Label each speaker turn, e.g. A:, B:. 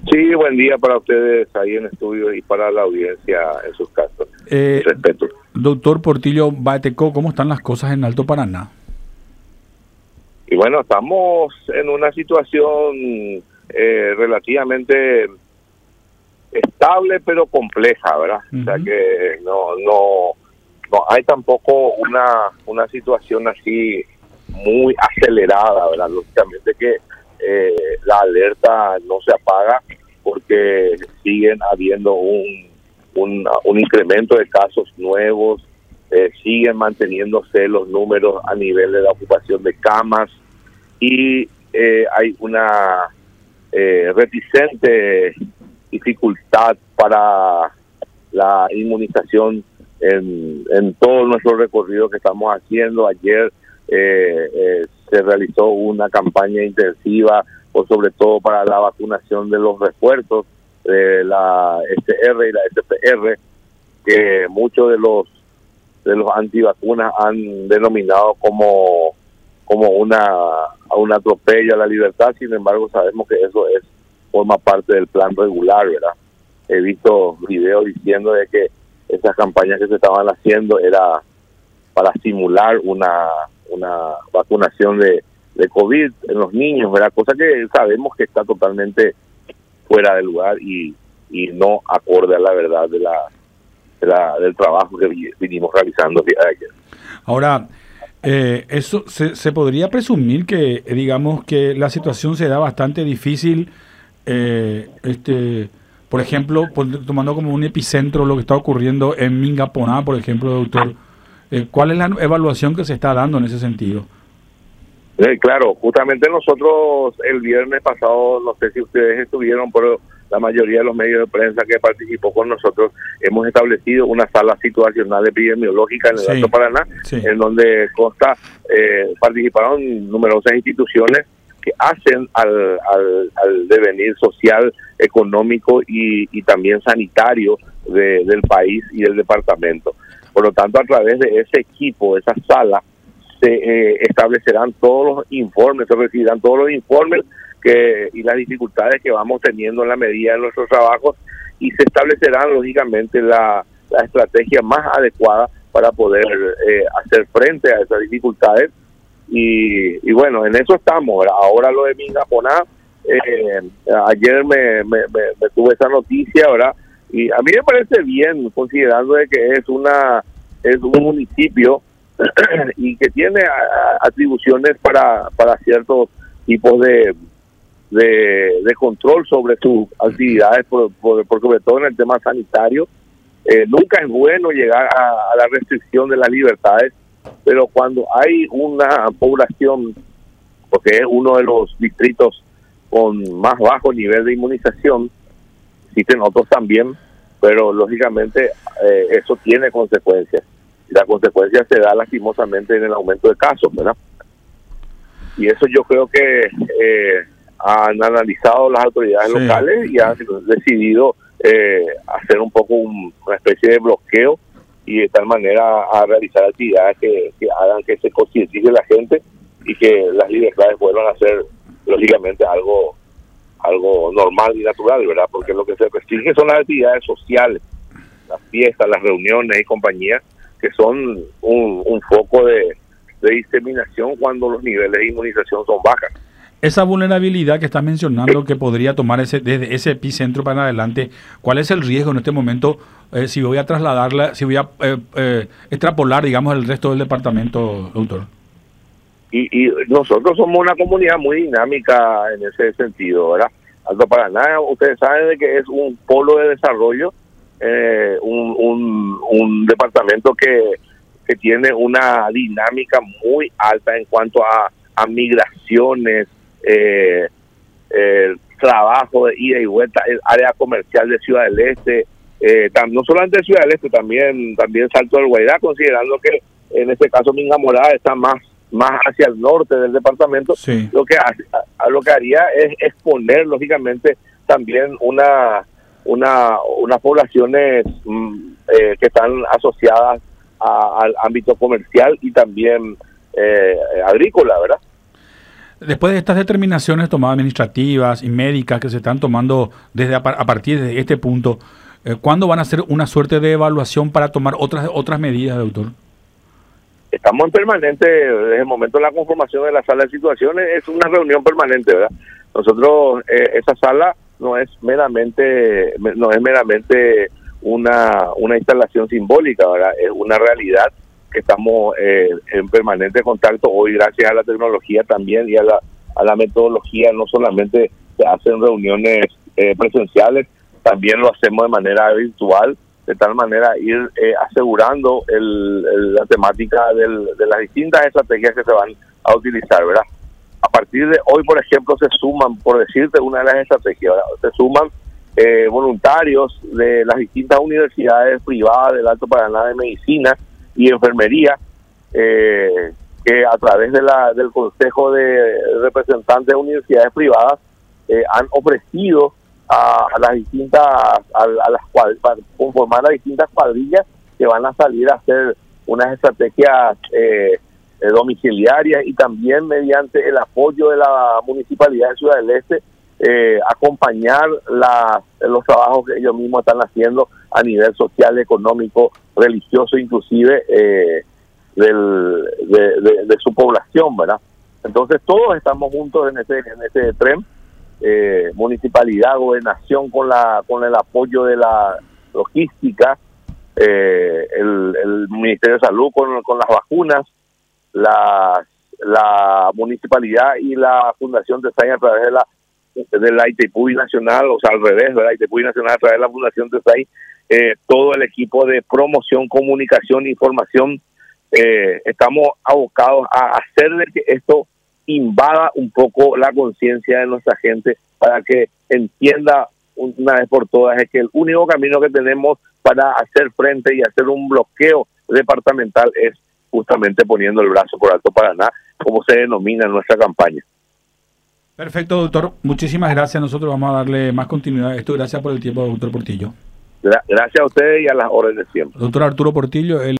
A: Sí, buen día para ustedes ahí en estudio y para la audiencia en sus casos. Respeto.
B: Doctor Portillo Baeteco, ¿cómo están las cosas en Alto Paraná?
A: Y bueno, estamos en una situación relativamente estable pero compleja, ¿verdad? O sea que no hay tampoco una situación así muy acelerada, ¿verdad? Lógicamente que la alerta no se apaga porque siguen habiendo un incremento de casos nuevos, siguen manteniéndose los números a nivel de la ocupación de camas y hay una reticente dificultad para la inmunización en todo nuestro recorrido que estamos haciendo. Ayer se realizó una campaña intensiva, sobre todo para la vacunación de los refuerzos de la SR y la SPR, que muchos de los antivacunas han denominado como un atropello a la libertad. Sin embargo, sabemos que eso forma parte del plan regular, ¿verdad? He visto videos diciendo de que esas campañas que se estaban haciendo era para simular una vacunación de COVID en los niños, ¿verdad? Cosa que sabemos que está totalmente fuera de lugar y no acorde a la verdad del trabajo que vinimos realizando el día de ayer.
B: Ahora, eso se podría presumir que, digamos, que la situación se da bastante difícil, por ejemplo, tomando como un epicentro lo que está ocurriendo en Mingaponá, por ejemplo, doctor. ¿Cuál es la evaluación que se está dando en ese sentido?
A: Claro, justamente nosotros el viernes pasado, no sé si ustedes estuvieron, pero la mayoría de los medios de prensa que participó con nosotros, hemos establecido una sala situacional epidemiológica en el Alto Paraná, en donde participaron numerosas instituciones que hacen al devenir social, económico y también sanitario del país y del departamento. Por lo tanto, a través de ese equipo, esa sala, se establecerán todos los informes, se recibirán todos los informes y las dificultades que vamos teniendo en la medida de nuestros trabajos, y se establecerán lógicamente la estrategia más adecuada para poder hacer frente a esas dificultades. Y bueno, en eso estamos, ¿verdad? Ahora lo de Mingaponá, ayer me tuve esa noticia, ¿verdad? Y a mí me parece bien, considerando de que es un municipio y que tiene atribuciones para ciertos tipos de control sobre sus actividades, sobre todo en el tema sanitario. Nunca es bueno llegar a la restricción de las libertades, pero cuando hay una población, porque es uno de los distritos con más bajo nivel de inmunización, existen otros también, pero lógicamente eso tiene consecuencias. Y la consecuencia se da lastimosamente en el aumento de casos, ¿verdad? Y eso yo creo que han analizado las autoridades locales y han decidido hacer un poco una especie de bloqueo, y de tal manera a realizar actividades que hagan que se concientice la gente y que las libertades vuelvan a ser lógicamente algo normal y natural, ¿verdad? Porque lo que se restringe son las actividades sociales, las fiestas, las reuniones y compañías, que son un foco de diseminación cuando los niveles de inmunización son bajas.
B: Esa vulnerabilidad que estás mencionando, que podría tomar desde ese epicentro para adelante, ¿cuál es el riesgo en este momento si voy a trasladarla, si voy a extrapolar, digamos, el resto del departamento, doctor?
A: Y nosotros somos una comunidad muy dinámica en ese sentido, ¿verdad? Alto Paraná, ustedes saben de que es un polo de desarrollo, un departamento que tiene una dinámica muy alta en cuanto a migraciones, trabajo de ida y vuelta, el área comercial de Ciudad del Este, no solamente de Ciudad del Este, también Salto del Guairá, considerando que en este caso Minga Morada está más hacia el norte del departamento. Sí. Lo que haría es exponer lógicamente también unas poblaciones que están asociadas al ámbito comercial y también agrícola, ¿verdad?
B: Después de estas determinaciones tomadas administrativas y médicas que se están tomando desde a partir de este punto, ¿cuándo van a hacer una suerte de evaluación para tomar otras medidas, doctor?
A: Estamos en permanente, desde el momento de la conformación de la sala de situaciones, es una reunión permanente, ¿verdad? Nosotros, esa sala no es meramente una instalación simbólica, ¿verdad? Es una realidad que estamos en permanente contacto hoy, gracias a la tecnología también y a la metodología. No solamente se hacen reuniones presenciales, también lo hacemos de manera virtual, de tal manera ir asegurando la temática de las distintas estrategias que se van a utilizar, ¿verdad? A partir de hoy, por ejemplo, se suman, por decirte una de las estrategias, ¿verdad? Se suman voluntarios de las distintas universidades privadas del Alto Paraná de Medicina y Enfermería, que a través del Consejo de Representantes de Universidades Privadas han ofrecido a las distintas, para conformar las distintas cuadrillas que van a salir a hacer unas estrategias domiciliarias y también mediante el apoyo de la Municipalidad de Ciudad del Este, acompañar los trabajos que ellos mismos están haciendo a nivel social, económico, religioso, inclusive de su población, ¿verdad? Entonces todos estamos juntos en ese tren, municipalidad, gobernación con el apoyo de la logística, el Ministerio de Salud con las vacunas, la municipalidad y la Fundación TESAI a través de la ITPUI Nacional, o sea, al revés, de la ITPUI Nacional a través de la Fundación TESAI, todo el equipo de promoción, comunicación, información, estamos abocados a hacer de que esto invada un poco la conciencia de nuestra gente para que entienda una vez por todas es que el único camino que tenemos para hacer frente y hacer un bloqueo departamental es justamente poniendo el brazo por Alto Paraná, como se denomina en nuestra campaña.
B: Perfecto, doctor. Muchísimas gracias. Nosotros vamos a darle más continuidad a esto. Gracias por el tiempo, doctor Portillo.
A: Gracias a ustedes y a las órdenes siempre.
B: Doctor Arturo Portillo,